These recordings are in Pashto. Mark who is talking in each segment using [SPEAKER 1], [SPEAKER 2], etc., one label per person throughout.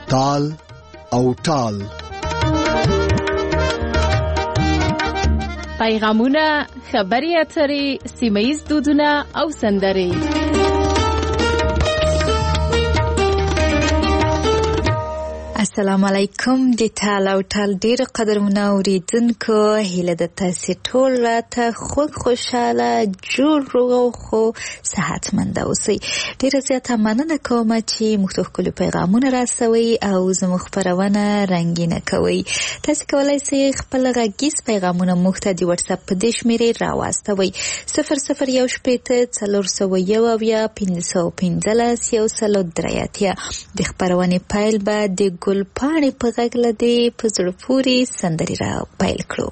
[SPEAKER 1] تال او ټال.
[SPEAKER 2] پیغامونه، خبري اترې، سیمه‌ییز دودونه او سندرې.
[SPEAKER 3] السلام علیکم. د ټال او ټال ډیر قدرمنه اوریدونکو، هیله د تاسو ټول راته خوشاله جوړ او خو صحتمند اوسئ. ډیر زیاته مننه کوم چې موږ ته خپل پیغامونه راسوي او زموږ خبرونه رنگینه کوي. تاسو کولای شئ خپل غږیز پیغامونه موږ ته د واتس اپ په دې شمیرې راواستوي 00141515 د خبرونه پایل بعد د ګل پاڼې په غږ لدی په زړه پورې سندري را پیل کړو.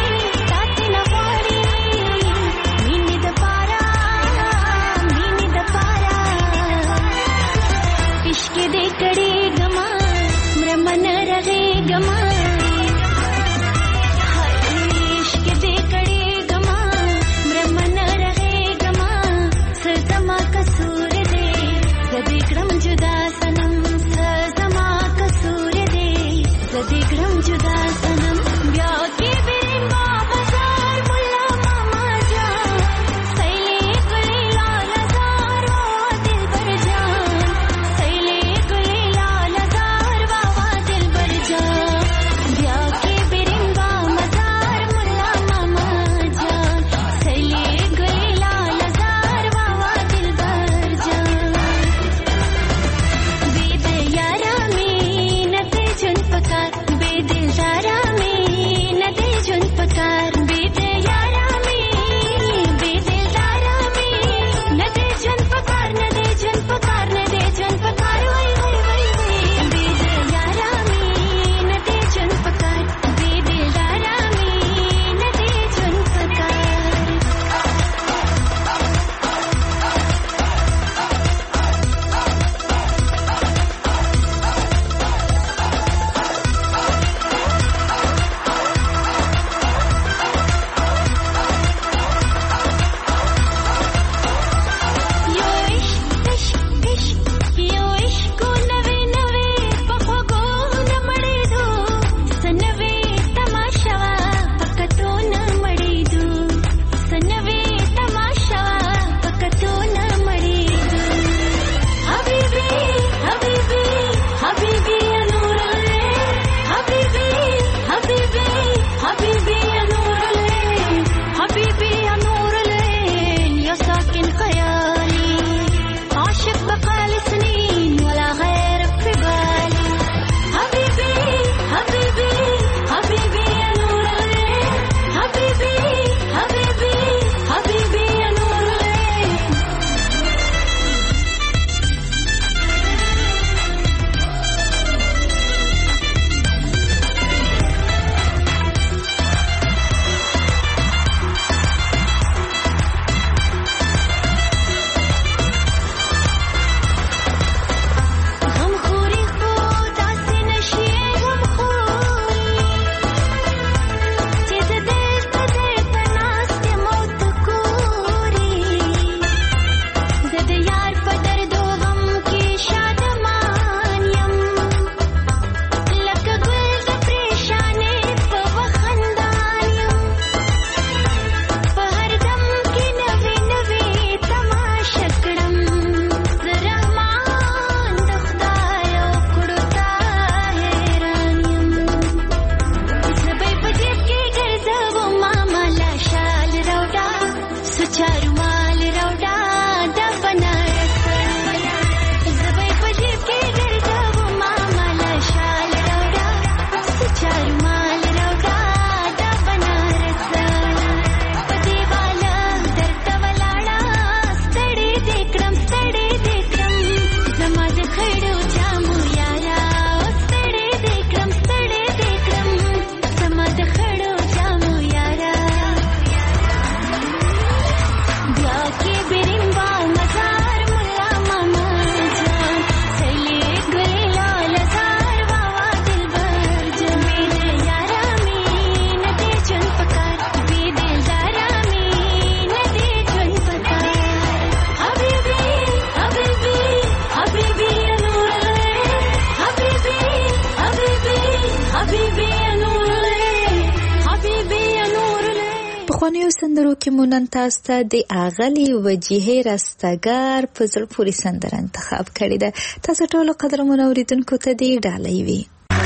[SPEAKER 4] مینې د
[SPEAKER 3] پخوانیو سندرو کې مو نن تاسو ته د اغلي وجیهې رستګار په زړه پورې سندره انتخاب کړې ده. تاسو ټولو قدرمنو اوریدونکو ته دې ډالۍ وي.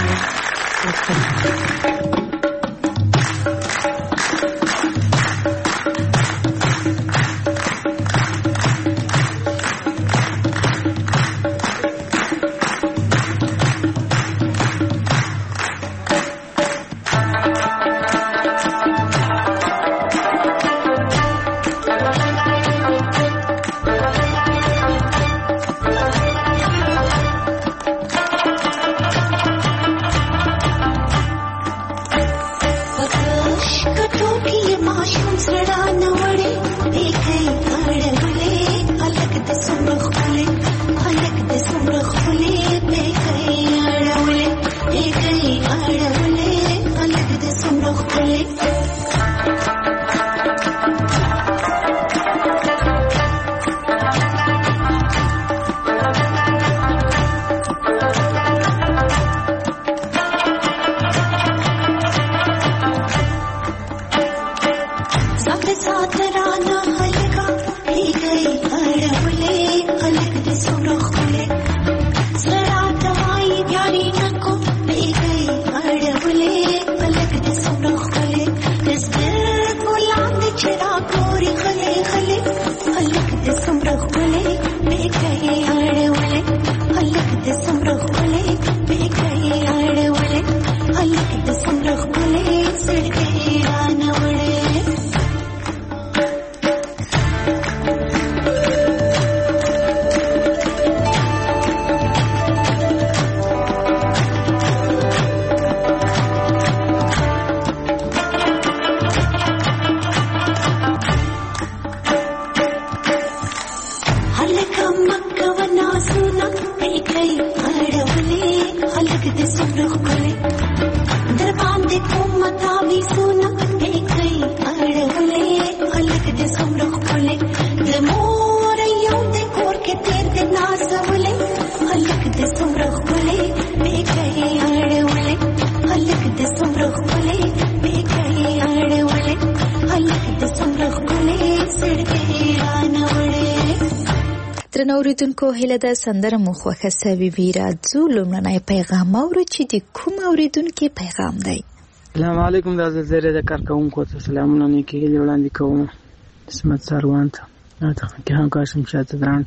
[SPEAKER 3] اوریدونکو هیله ده سندره مو خوښه سوي وي. راځو لومړنی پیغام اورو چې د کوم اوریدونکي پیغام دی.
[SPEAKER 4] السلام علیکم. د زیره د کارکونکو ته سلامونه نیکی هیله وړاندې کوم. اسمت سروان ته کې هم کاشم شاته درانت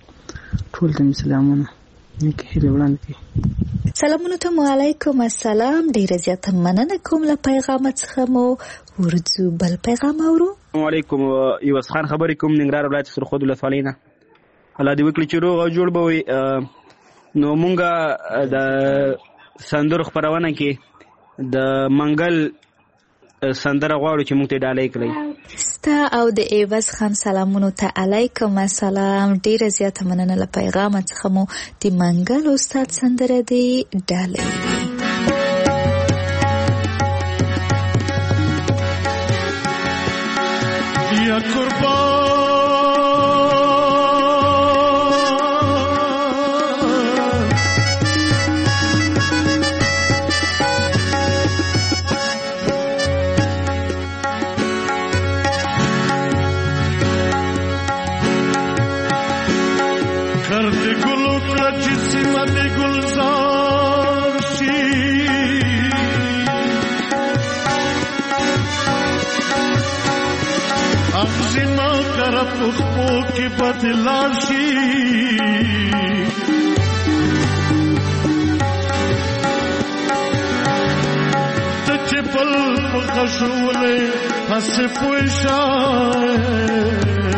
[SPEAKER 4] ټول ته سلامونه نیکی هیله وړاندې کوي.
[SPEAKER 3] سلامونه ته علیکم السلام. ډیره زیاته مننه کوم له پیغام څخه مو ورځو بل پیغام اورو.
[SPEAKER 5] السلام علیکم. یوس خان خبرې کوم ننګرهار ولایت سرخود ولسوالۍ نه. الله دې وکړي چې روغ او جوړ به وي. نو مونږه د سندرو خپرونه کې د منګل سندره غواړو چې مونږ ته ډالۍ کړئ.
[SPEAKER 3] ستا او د ایوز خان سلامونو ته علیکم السلام. ډیره زیاته مننه له پیغام څخه مو د منګل استاد سندره دې ډالۍ
[SPEAKER 6] یا قربان پخپو کی بدلاشی تچه پل پخشوله حس پوشای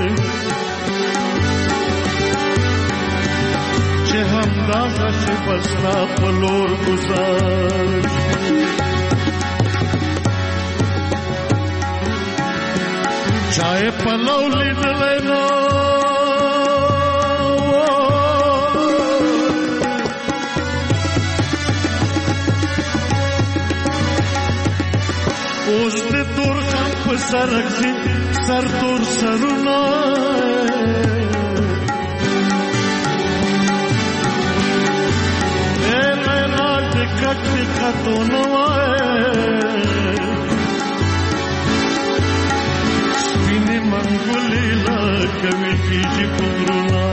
[SPEAKER 6] چه هم داغش بسنا پلور گزار چای پلو لیدلے نو اوست تور خم پسرک سی سر تور سرونا اے لینا دکت دکتو نوائے منګولې لکوي کېږي پغرونه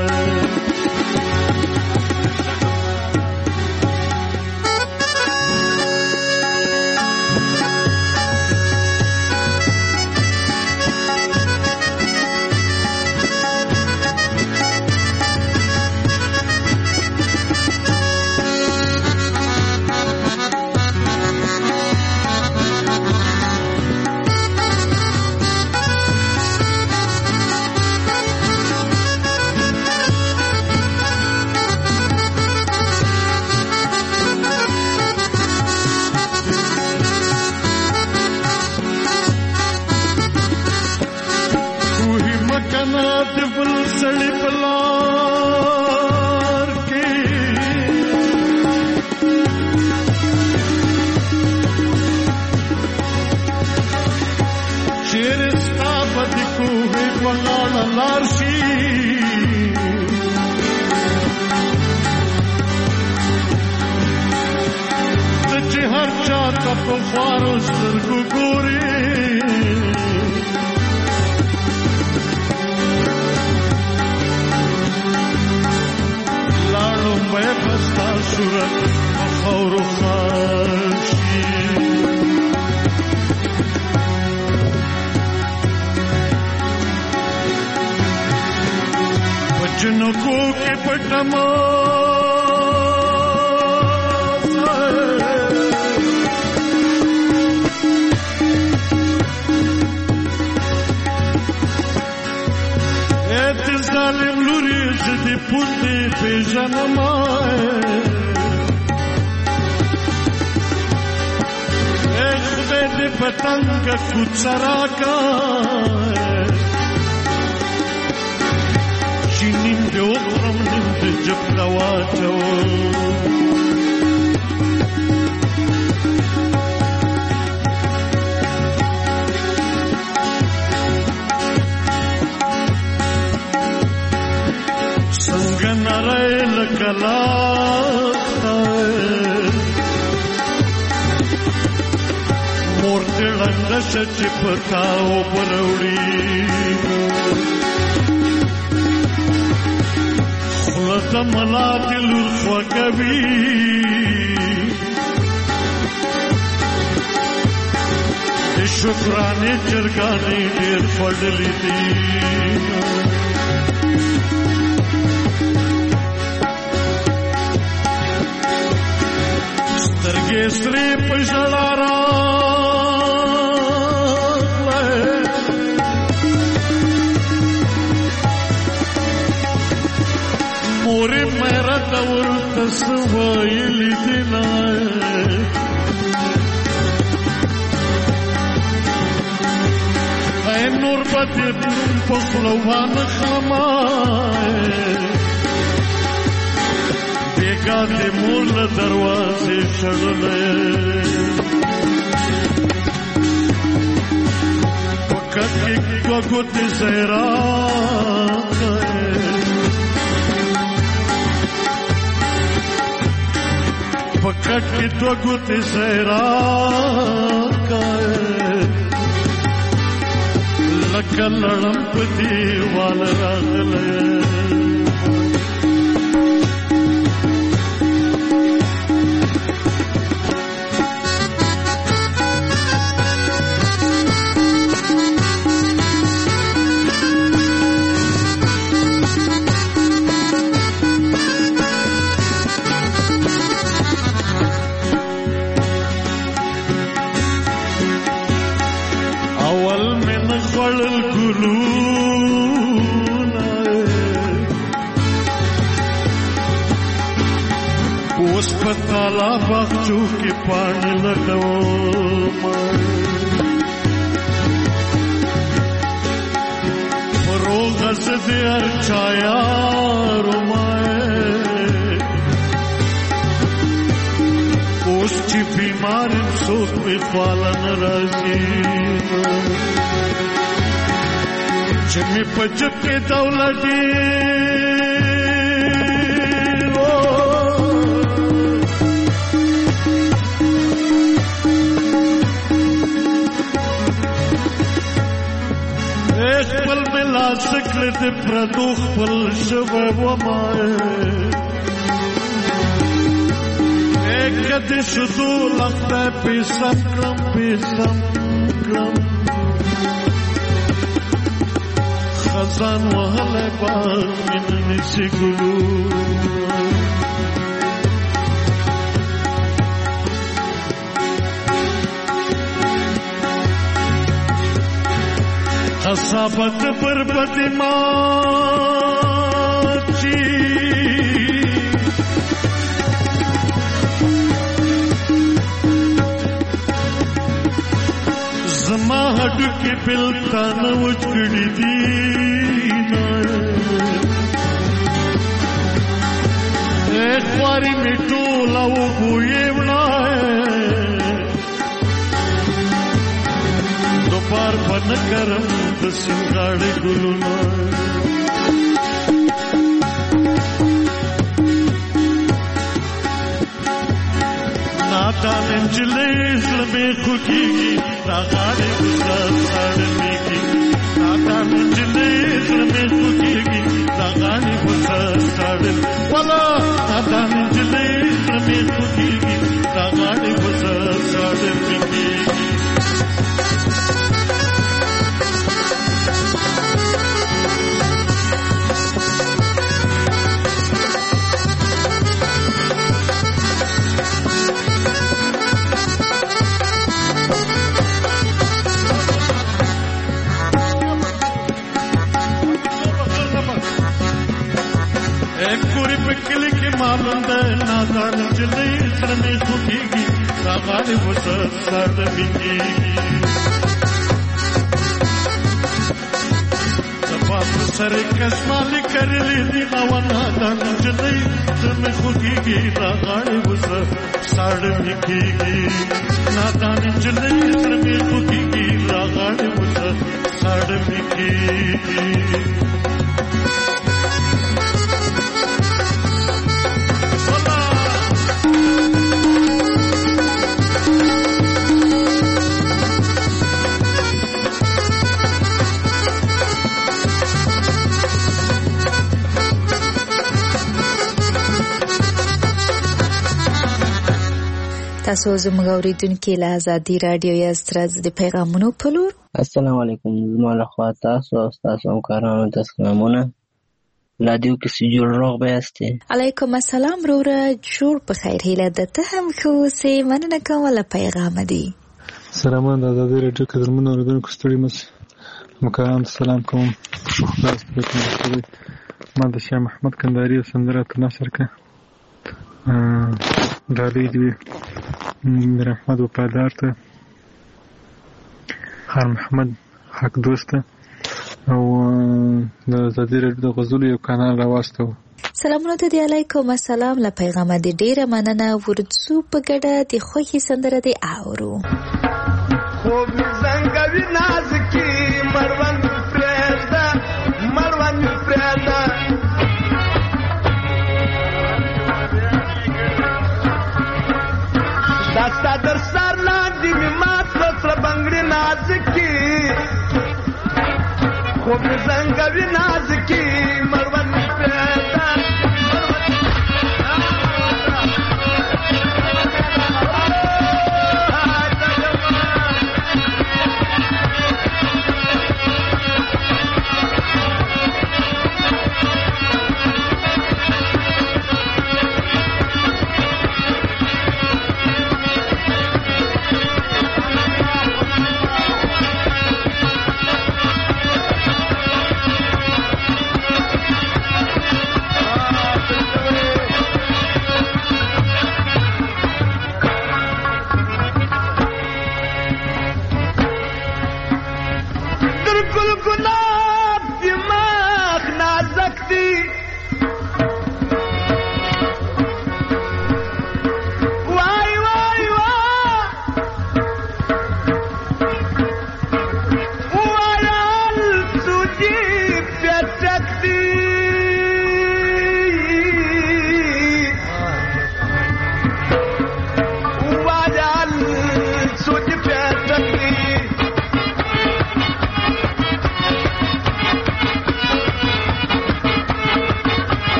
[SPEAKER 6] شکرانه جرګانې ډېر فضلې دي سترګې سرې په ژړا راغلې مورې مې راته ورته څه ویلي دي نه نور بدې په خلوان خمای بیګا دې مور له دروازې شړلې پکټ کې کوګوتې زهرا پکټ کې کوګوتې زهرا لکه لړم په دیوال راغله ताला बागचू के पानी लगो रोग दे छाया रुमाए उसकी बीमार सोच पे पालन राजी जमी पज पे दौलती पल سکل د پردو خپل شوه وما کدی شدو لخته پیسم کړم خزان وهله باغ من نسی ګلو خصابت پر بدماچی زما هډو کې بلتا نه وچړې دي ایک واری می ټوله وګویې وړه دوپار په نه کرم د سنګاړې ګلونه نادان نجلۍ زړه مې خوږېږي راغاړې ګلزار ساړمېږي نادان نجلۍ زړه مې خوږېږي راغاړې ګلزار ساړم والا نادان نجلۍ زړه مې خوږېږي راغاړې ګلزار ساړمېږي مالند نادان نجلۍ زړه مې خوږېږي راغاړې ورسره ساړمېږي زما په سر کشمالې کرلې دي او نادان نجلۍ زړه مې خوږېږي راغاړې ورسره ساړمېږي نادان نجلۍ زړه مې خوږېږي راغاړې ورسره ساړمېږي
[SPEAKER 3] تاسو زموږ اوریدونکو له آزادي رادیو یا سترز د پیغامونو په لور
[SPEAKER 7] السلام علیکم زما له خوا تاسو او تاسو همکارانو ته سلامونه رادیو کې جوړ روغ به یاستئ
[SPEAKER 3] علیکم السلام وروره جوړ په خیر هیله ده ته هم ښه اوسې مننه کوم له پیغام دی
[SPEAKER 8] سلامونه د آزادي رادیو کې درمنو اوریدونکو ستړي مشه همکارانو ته سلام کوم خلاص پکې ما د شاه محمد کندهاري سندره ته نشر کړه ډالۍ دی میر احمد وفادار ته خان محمد حق دوست او د آزادي رادیو د غزلو یو کانال راوستو
[SPEAKER 3] سلامونه ته دی علیکم السلام له پیغام دی ډیره مننه ورڅو په ګډه د خوښي سندره دی اورو
[SPEAKER 9] خوب زنګوي ناز کی مروان پردا داستا در سر لاندې می مات سره بنگړي ناز کی خوب زنګوي ناز کی مروان پردا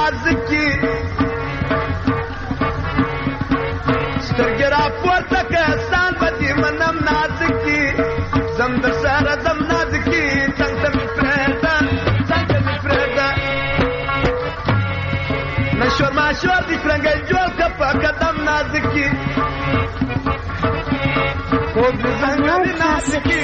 [SPEAKER 9] نازکی سترګې راپورته که احسان به دې منم نازکی زم در سره ځم نازکی څنګ ته مې پرېږده څنګ ته مې پرېږده نه شور ماشور دې کړنګی جوړ که په قدم نازکی خوب دې ځنګلې نازکی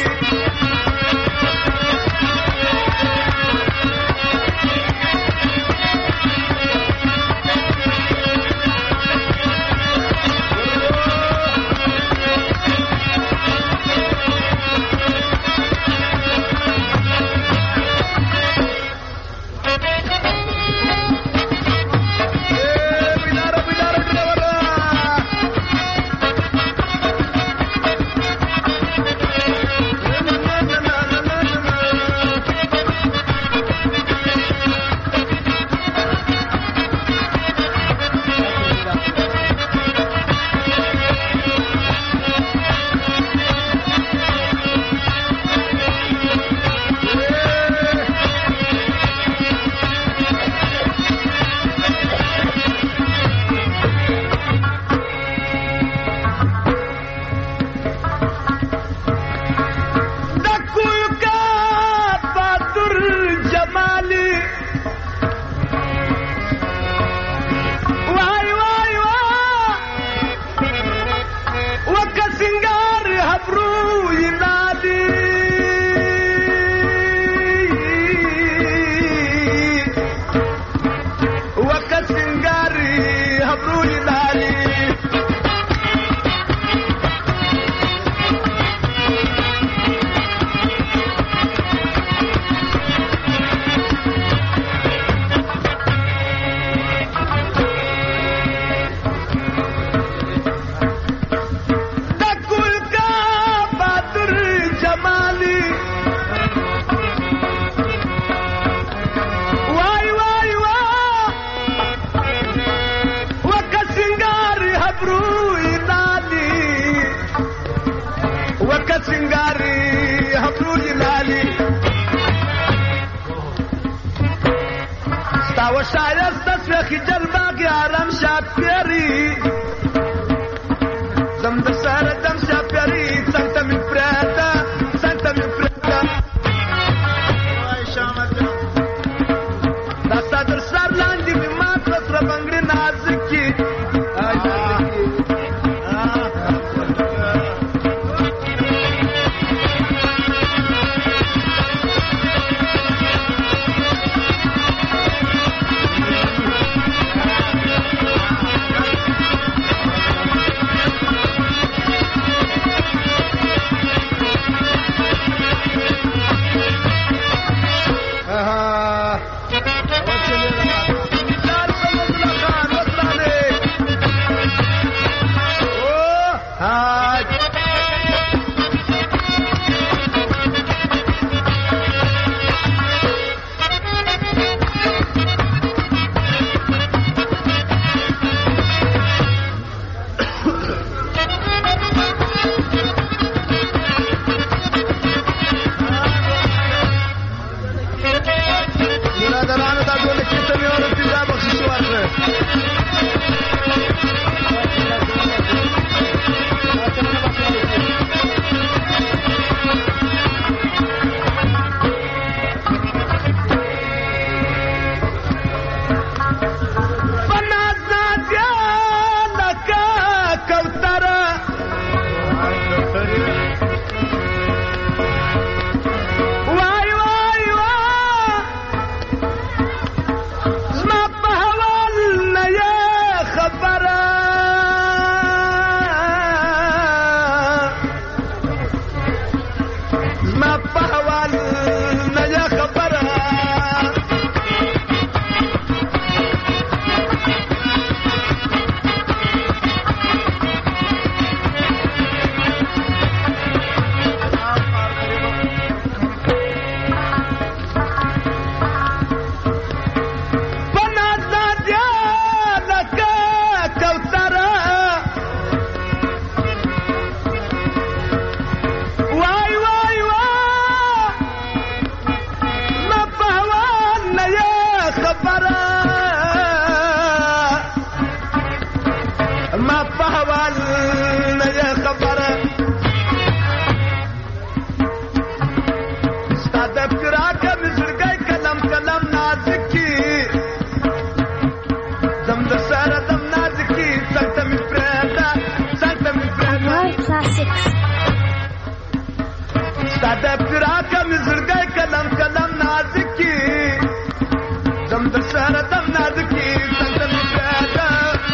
[SPEAKER 9] ساده فراق مې زړګی کلم کلم نازکي زم در سره دم نازکي څنګه مې پیدا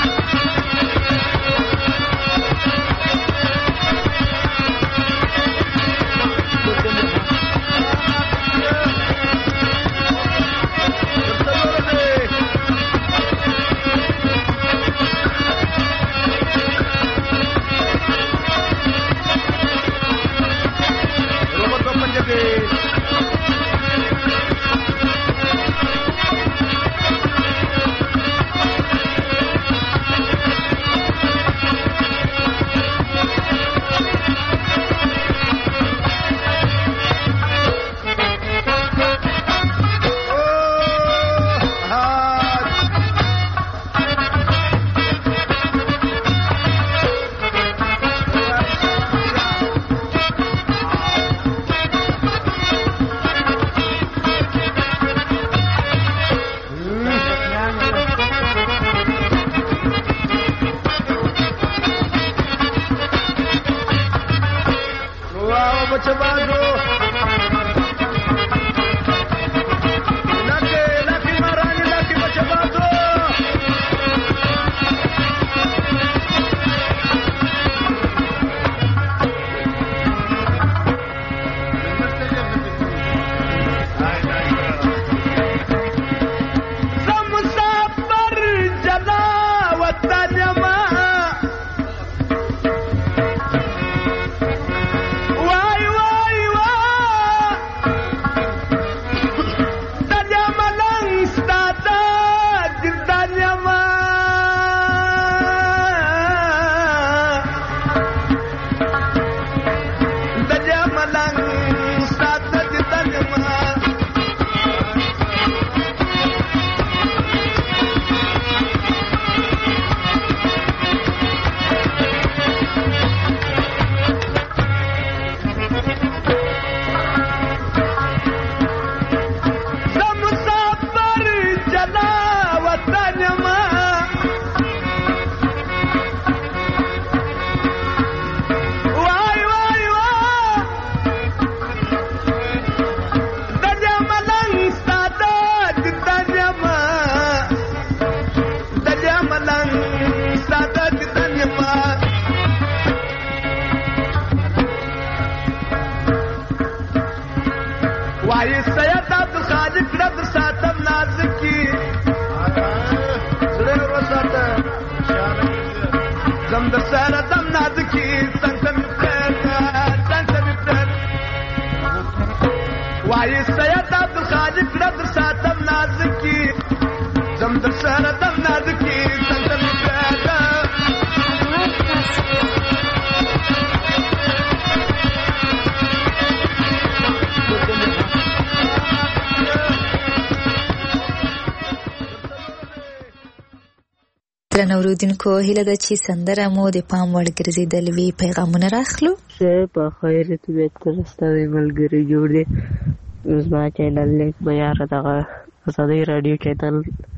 [SPEAKER 3] اوریدونکو هیله ده چې سندره مو د پام وړ ګرځېدلې وي. پیغامونه راخلو. ښه په خیر طبیعت سره ستاسې ملګري جوړ دی. زما چینل لیک به یاره دغه ازادۍ راډیو چینل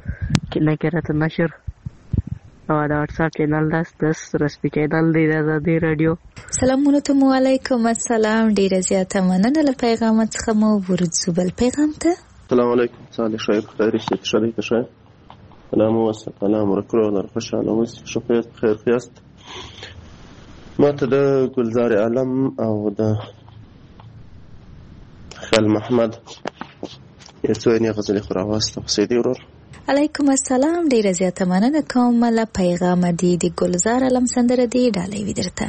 [SPEAKER 3] کې نکرته نشر او د واټساپ چینل داس رسمي چینل دی د ازادۍ راډیو. سلامونه ته مو علیکم السلام. ډېره زیاته مننه له پیغامات څخه مو ورځو بل پیغام ته.
[SPEAKER 10] السلام علیکم صالح شاید خیری شد شدید شاید سلام و سلام رکرو در خوشحاله و شکایت بخیر خیاست. ما ته د گلزار عالم او د خیال محمد یو څو یې غزلې خو راواسته قصیدې ورور.
[SPEAKER 3] علیکم السلام. ډېره زیاته مننه کوم له پیغام دی د گلزار عالم سندره دی ډالۍ وي درته.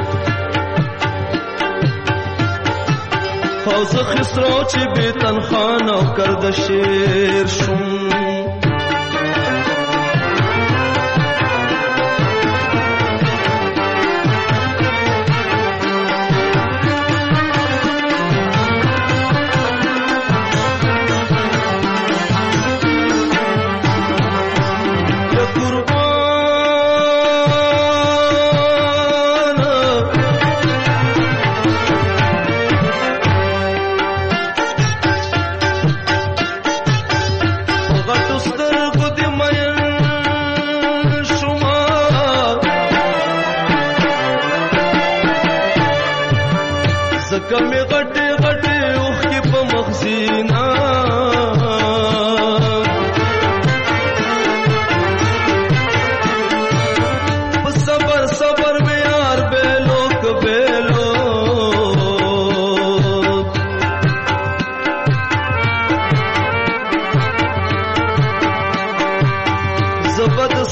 [SPEAKER 11] حوض خسرو چې به تنخوا نوکر د شیر شوم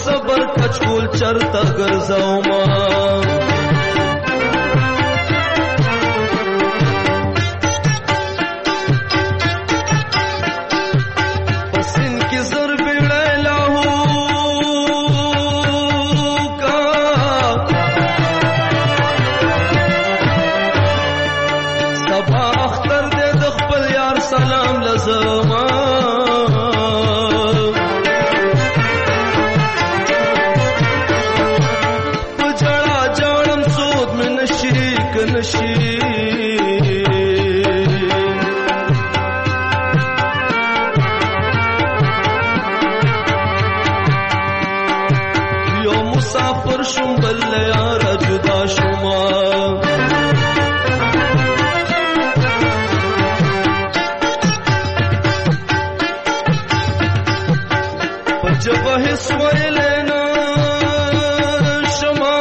[SPEAKER 11] صبر کچکول چرته ګرځوما پسین کی زر بیړی لاهو کا سبا اختر دې د خپل یار سلام لزما یو مسافر شم بل یار جدا شما جب حس ویلینا شما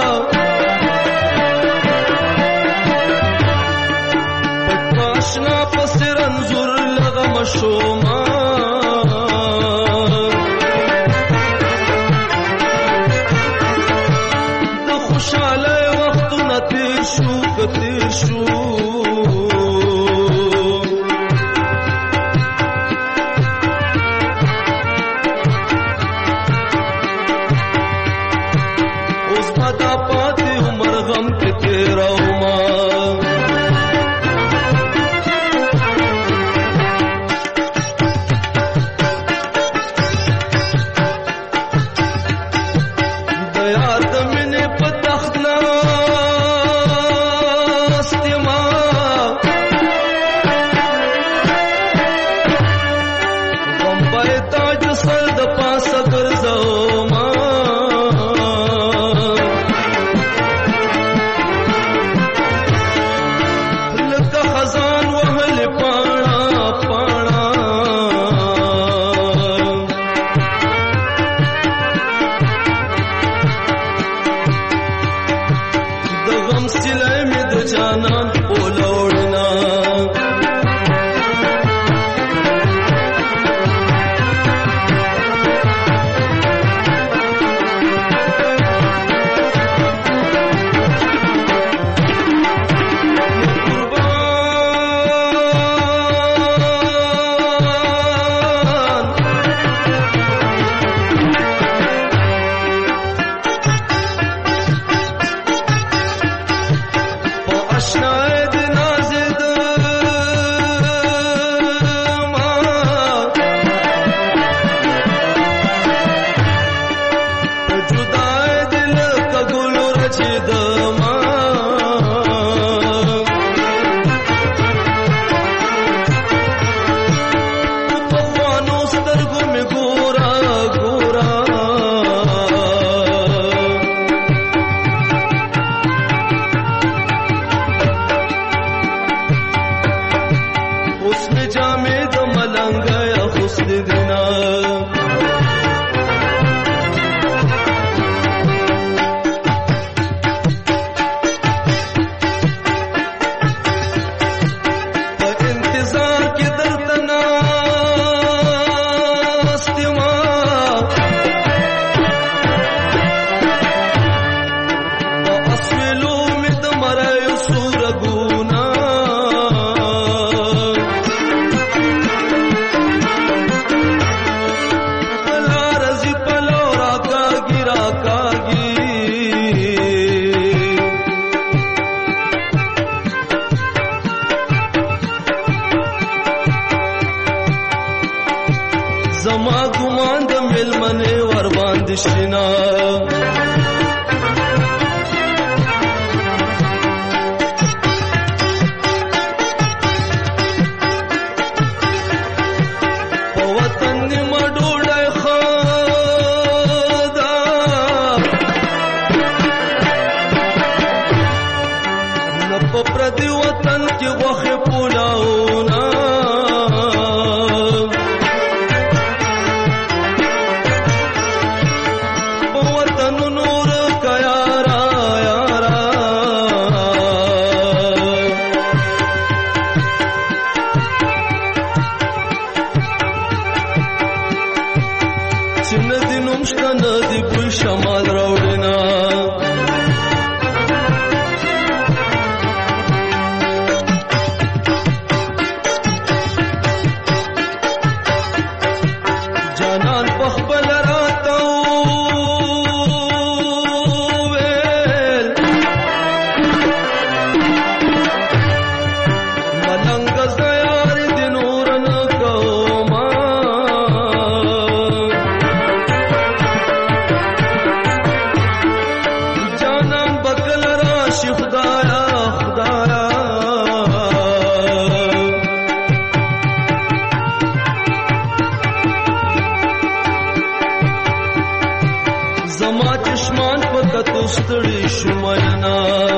[SPEAKER 11] پاشنا پسر انظر لغم شما د خوشاله وختونه تیر شو کتیر شو پردی وطن کی وخی پولاونا وطن نور دی بوی شمال راوړینا جانان پخبل راتو ویل ملنگ زیار دی نور نکوما جانان بکل راشی خدایا خدایا زما چشمان پکتو ستړي شوماینا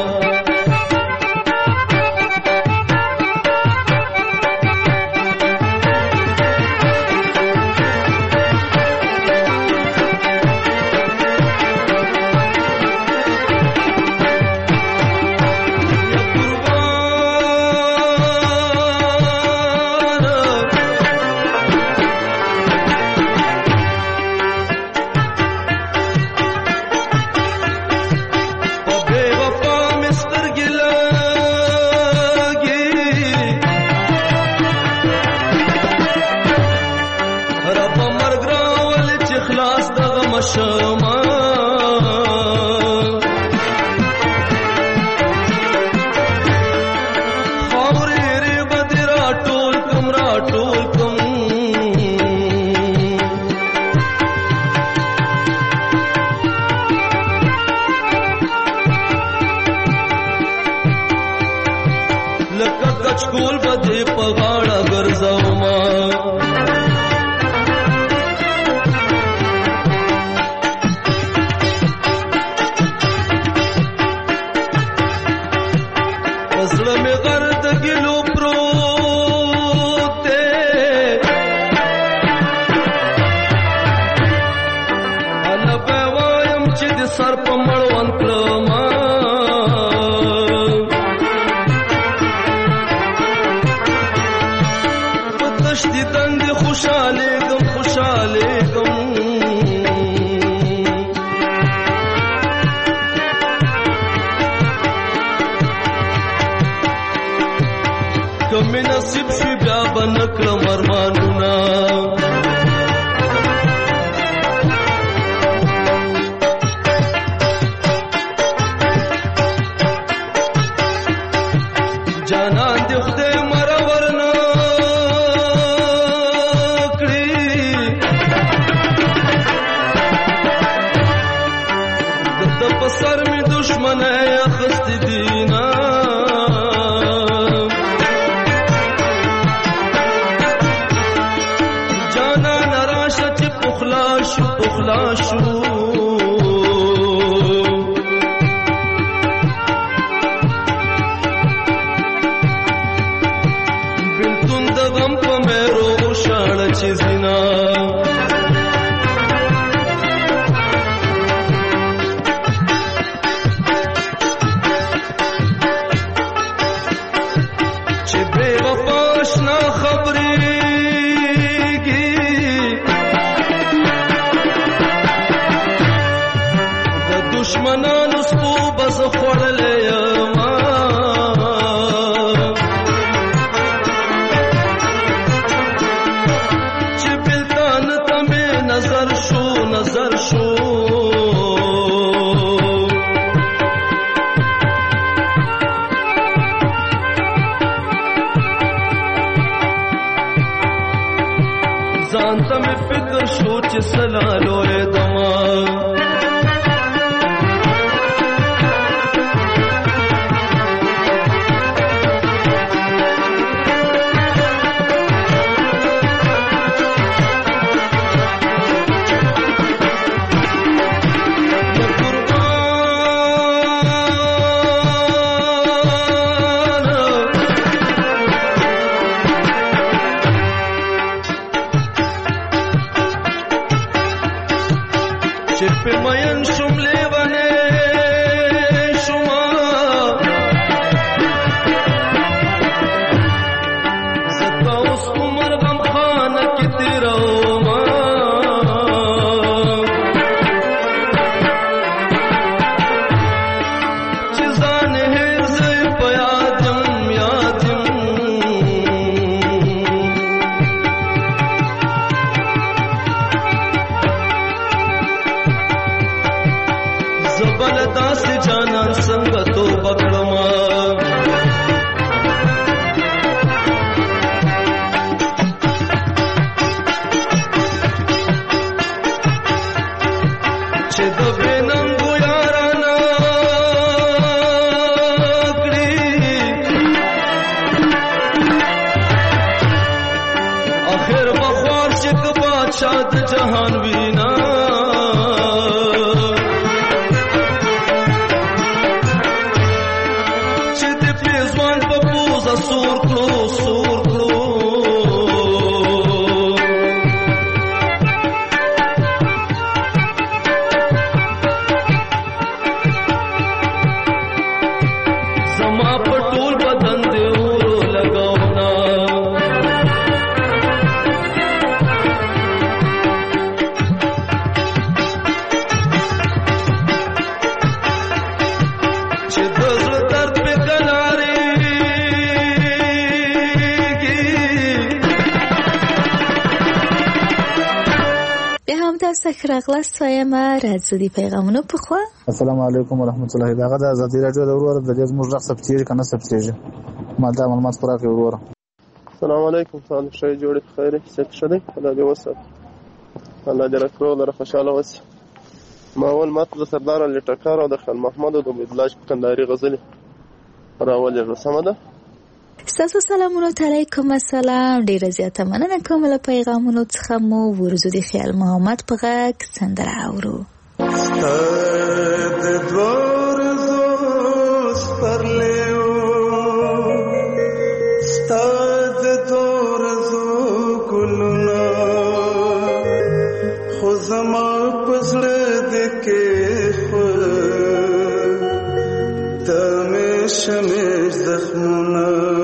[SPEAKER 11] شما خاورې ری بدی را ټول کم لکه کچکول بدی په غاړه ګرځوما زړه مې غرد ګلو پروت دی انا به وایم چې د سر په مړوند کړما په تشدي تندې خوشحالېږم کمی نصیب شي بیا به نکړم ارمانونه جانان دې خدای مرور نه کړي د په سر مې دشمنه اخیستې دینه پخلا شو بلتون د غم په مېرو شاړه چې زینا چې بے وفا اشنا خبرېږي دشمنانو سپو بس خوړلې ما چې بلتان ته مې نظر شو ځان ته مې فکر شو چې سلالوې دما په مین شم لیوانه شما زتا اوس عمر غم خانه کې تیرو ما ناس جانان څنګه توبه کړما چې د بننګو یارانا کړی اخر بخوار چې بادشاہ د جهان وینا چې د پیزوان په پوزه سور کړو زما په ټول بدن دې ورو لګاونا چې د زړه درد په کنارېږي
[SPEAKER 3] بیا هم تاسو ښه راغلاست وایم راځو د پیغامونو په خوا.
[SPEAKER 12] السلام علیکم ورحمت الله. دغه د ازادي راډیو د ورور د دې زموږ رخ ثبتېږي کنه ثبتېږي ما دا معلومات پوره کوي ورور.
[SPEAKER 10] السلام علیکم صالح شای جوړې خیر څه شته الله دې وسه الله دې راکړو لره خوشاله وسه. ما اول ماته د سردار علي ټکر او د خان محمد او د عبدالله کندهاري غزلې راولې سمه ده.
[SPEAKER 3] ستاسو سلامونو ته علیکم السلام. ډیره زیاته مننه کوم له پیغامونو څخه مو ورزو د خیال محمد په غږ سندره اورو.
[SPEAKER 6] ستاد دوار زوس پر لیو ستاد دور زو ګلنا خو زما پسړه دکې خو تمه شمش زخمونه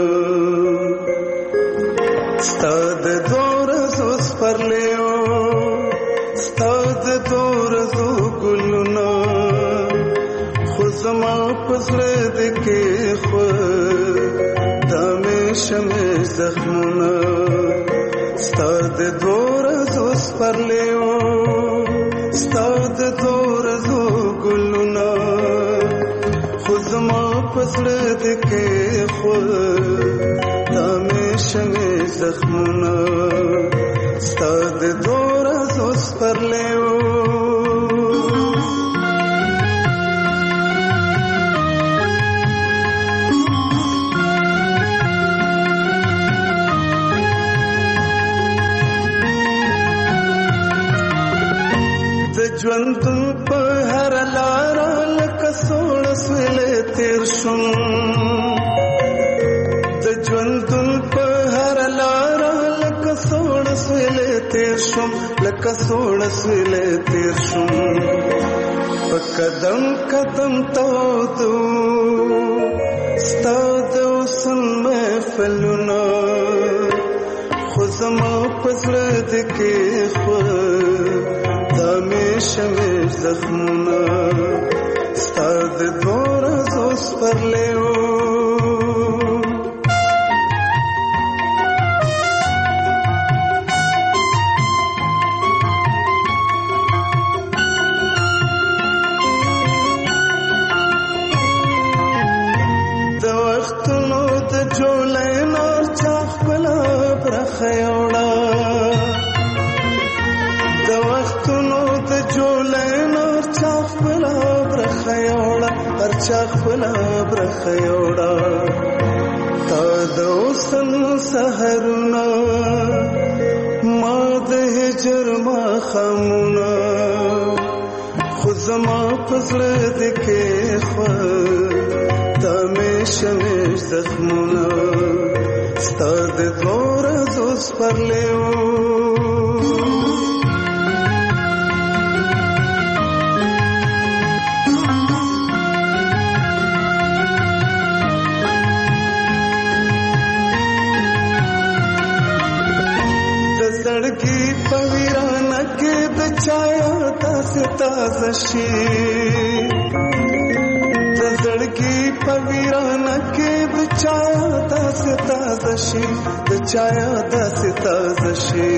[SPEAKER 6] ستاد دور زوس پر لیو ستاد دور زو ګلنا خو زما پسړه دکې خو تمه شمش زخمونه ستاد دور زوس پر لیو ستاد دور زو ګلنا خو زما پسړه دکې خو تمه شمش زخمونه ستاد دور زوس پر لیو ژوندون په هر لار لکه سوړ سویلې تیر شوم د ژوندون په هر لار لکه سوړ سویلې تیر شوم لکه سوړ سویلې تیر شوم په قدم قدم تاوتو ستا د حسن محفلونه خو زما په زړه دکې خو شمش زخمونه ستاد دور زوس پر لیو د وختونو د جولای نور چاخ بلا برخه یوړه د وختونو د جولای نور چاخ بلا برخه یوړه هر چاخ بلا برخه یوړه تا د حسن سحرونه ما د هجر ماښامونه خو زما په زړه دکې خو تا مې شمش زخمونه ستا د دوو ورځو سپرلی و زړګي په ویرانه کې د چایا داسې تازه شي د زړګي په ویرانه کې د چایا داسې تازه شي د چایا داسې تازه شي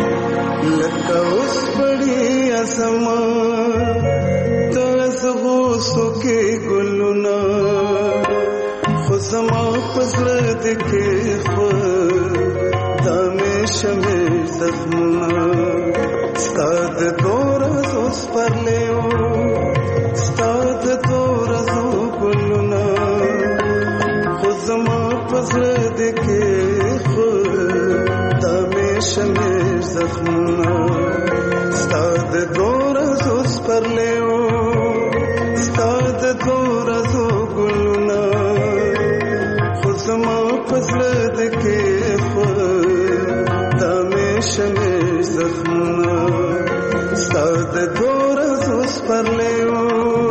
[SPEAKER 6] لکه اوس پړی اسمان د زغو
[SPEAKER 13] بوسو کې ګلونه خو زما پزړه دې کې خو دا مې شمې زخمونه ستا د دورزو سپرلیو ستا د دورزو ګلونه خو زما پزړه دې کې خو دا مې شمې زخمونه ستا د دورزو سپرلیو ستا د دورزو ګلونه خو زما پزړه دې کې خو دا مې شمې زخمونه ستا د دورزو سپرلیو.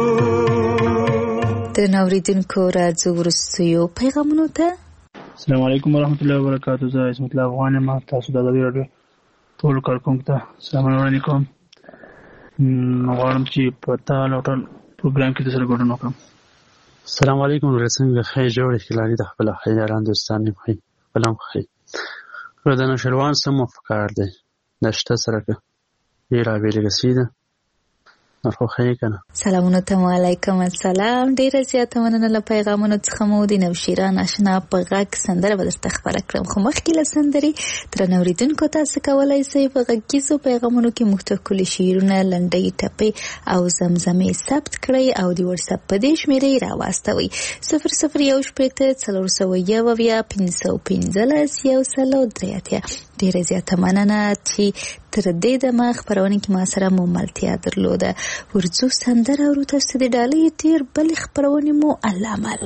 [SPEAKER 3] درنو اوریدونکو راځو وروستیو پیغامونو ته.
[SPEAKER 4] السلام علیکم ورحمۃ اللہ وبرکاتہ. زه عصمت الله افغان یم. تاسو د ازادي راډیو ټول کارکونکو ته سلام علیکم. غواړم چې په تاسو ټول پروګرام کې تاسو ګډون وکړم.
[SPEAKER 14] السلام علیکم ورسنګ خیر جوړ خلالي د خپل خیران دوستان خې بلم خې ردانه شروان سم فکر دی نشته سره کې ډیر ویل غسیده نو خې کنه.
[SPEAKER 3] سلامونه ته علیکم السلام. ډیر زیاته مننه له پیغامونو څخه مو د نوشیران آشنا په غږ سندره ولست خبره کړم. خو مخکې له سندري تر نوریدونکو تاسو کولای شئ په غږیزو پیغامونو کې مختلف شعرونه لنډۍ ټپې او زمزمې ثبت کړئ او د واتس اپ په دې شمیرې راواستوئ 00141515 ډیر زیاته مننه چې تر دې دمه خبرونه کې ما سره مملتیا درلوده. ورځو سندره او تاسو د ډالۍ تیر بل خبرونه مو علامل.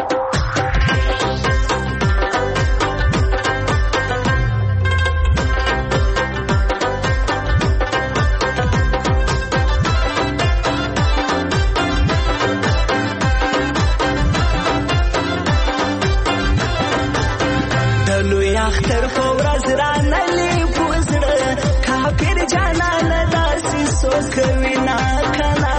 [SPEAKER 15] دلو یختر فورز رانه لی پوزړه کافر جانان داسې سوکوي نا کنا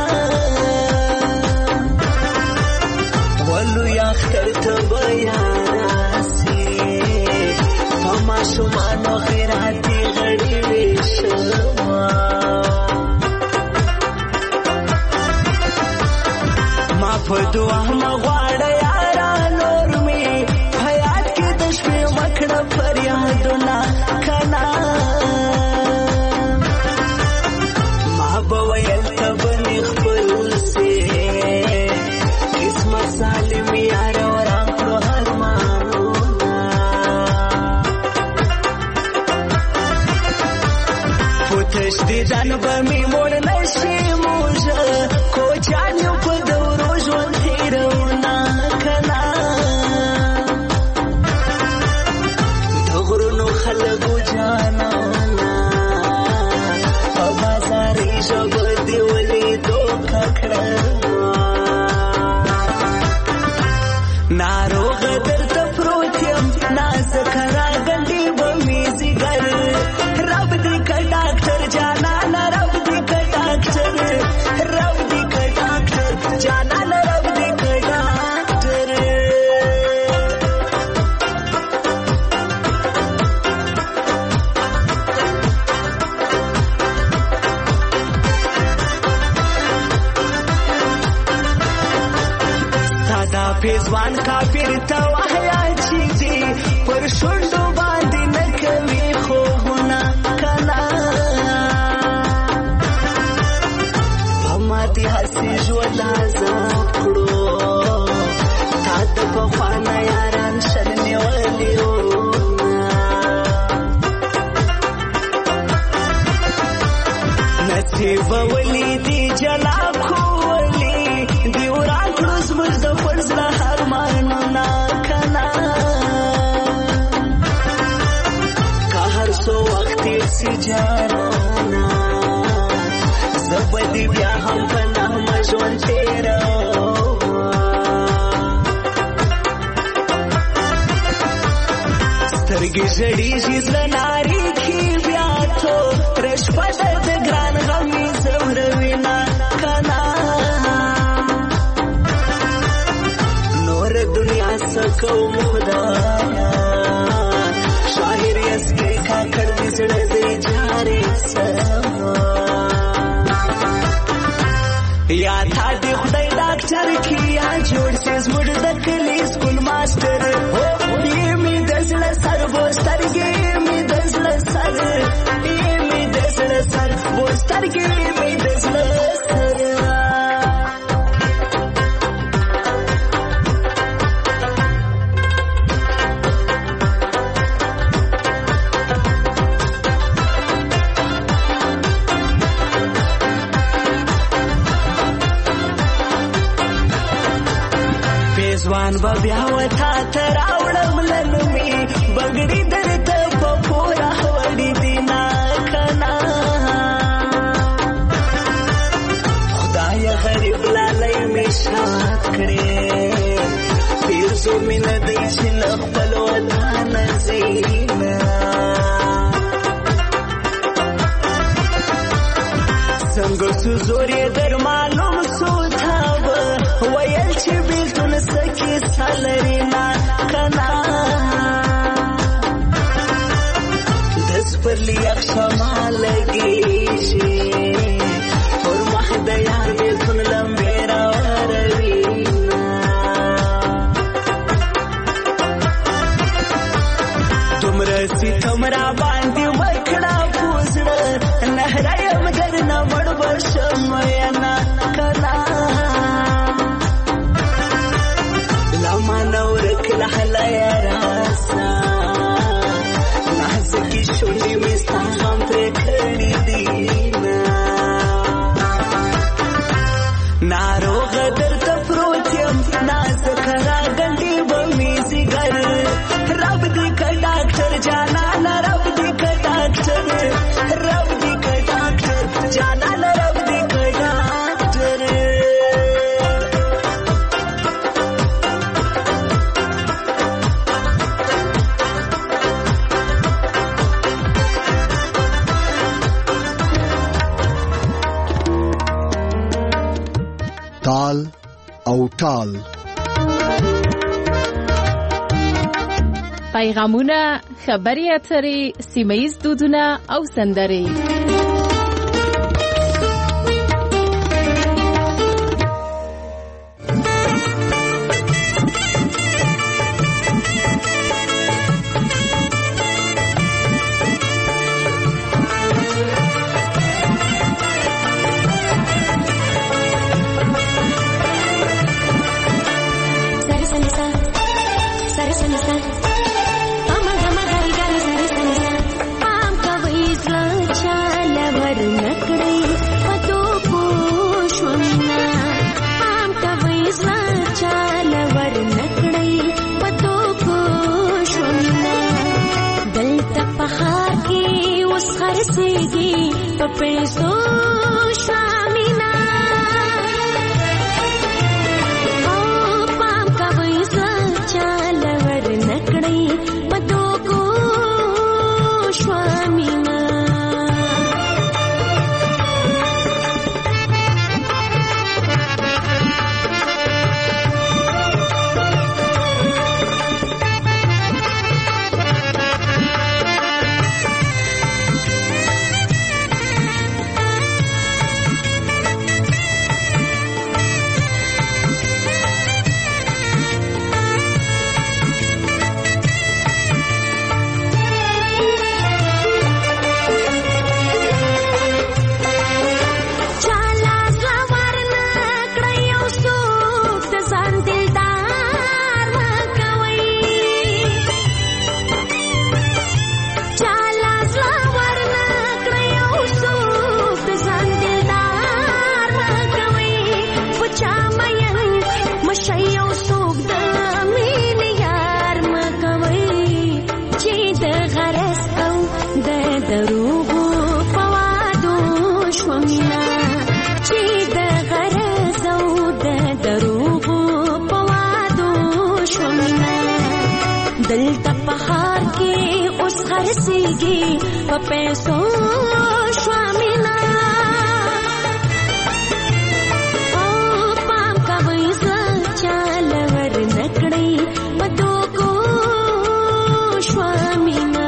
[SPEAKER 15] ولو یختر ته بیاناسي پما شومانو خیراتی غړي وشما ما په دعا مغواړه یارا نور می حیات کې د شپې مکړه فریادونه کنا ما به ویل ته بنې خپل سي قسمت ظالم یار وران کړو ارمانونه پوتش دې ځان به مې موړ نشي موږه کوچان یو په دورو ژوند هیرونه کنا دغرونو خلقو جانانا په بازاري ژبه دې ولیدو ککړه ناروغ درته پروت یم نازک راغلی به مې ځیګر رب دې که ډاکټر جانانه رب دې که ډاکټر رب دې که ډاکټر جانانه رب دې که ډاکټر ساده پیزوان کافر ته وحیا چې دي پر شونډو باندې نه کوي خوبونه کنا په ماتې هسې ژوند عذاب کړو تا ته پخوانه یاران شل نیولي نصیب ولیدي جلا کولی دی وران کړو زموږ د فرض له ارمانونه کنا که هر څو وخت یې سي جانانا زه به دې بیا هم په نغمه ژوند تېروم سترګې ژړېږي زړه نارېږي بیا تو رشپه د ګران غم یې ځوروینه کنا نور دنیا څه کوم خدایا شاعر یې سکې کاکړ دې زړه دې جارې سما یا تا دې خدای دا ډاکټر کیا جوړ سي زموږ د کلي سکول ماستر یې می د زړه سر بوسترګې می د زړه سر یې می د زړه سر بوسترګې می د زړه سر ځوان به بیا وتا ته راوړم لنمې بګړي درته په پوره وړي دي نه کنه خدای غریب لالی مې شاد کړې پیرزو مینه دی چې له خپل وطن ځي نه څنګه څو زور یې در معلوم سو تا به ویل چې بیلتون سکی سالري نه کنه دس پر لیاق شما لګیږي پر مخ د یار بیلتون لمبې راوروي دومره ستم را باندې وکړه پوزړه نهره یم درنه مړ به شم نه کنه لحلا یا راسا نازکی شونی مستا غم پر کړی دینا ناروغ درته پروت یم نازک راغلی به می زیګر رب دې ک ډاکټر جانان رب دې ک ډاکټر رب دې ک ډاکټر جانان رب دې ک ډاکټر
[SPEAKER 1] تال او ټال
[SPEAKER 2] پیغامونه خبري اترې سیمه‌ییز دودونه او سندرې
[SPEAKER 16] دلته په ښار کې اوس خرڅېږي په پیسو شوه مینه او پام کوئ زه چاله ور نه کړئ په دوکو شوه مینه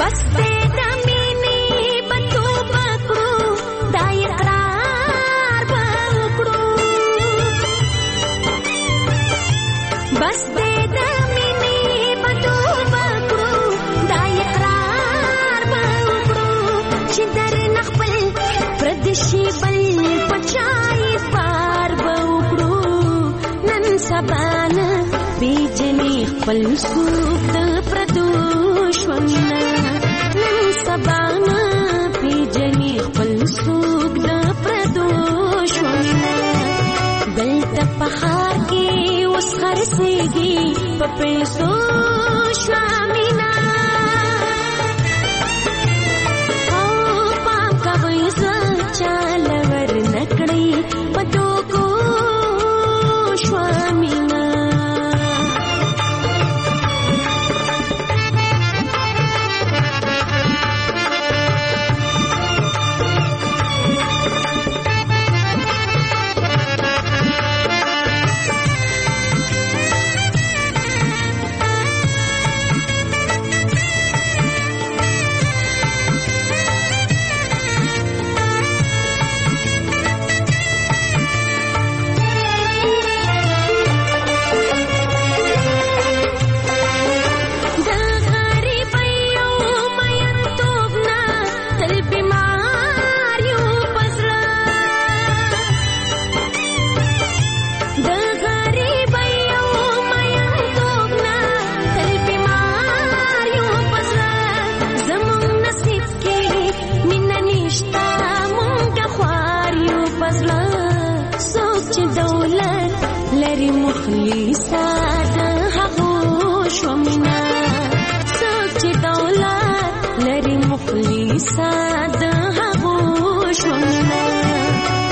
[SPEAKER 16] بس دې د مینې بتو پکړو دا اقرار به وکړو بس دې د مینې بتو پکړو دا اقرار به وکړو چې در نخپل پردشي بل پچای پار به وکړو نن سبانه بیجنې خپل سوق د پردوشونه نن سبانه بیجنې خپل سوق د پردوشونه دلته په ښار کې اوس خرڅېږي په پیسو شامینا او پام کوئ زه چاله ور نکړئ په ټوکو شوامینا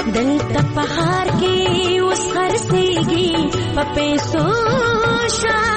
[SPEAKER 16] دلته په ښار کې اوس خرڅېږي په پیسو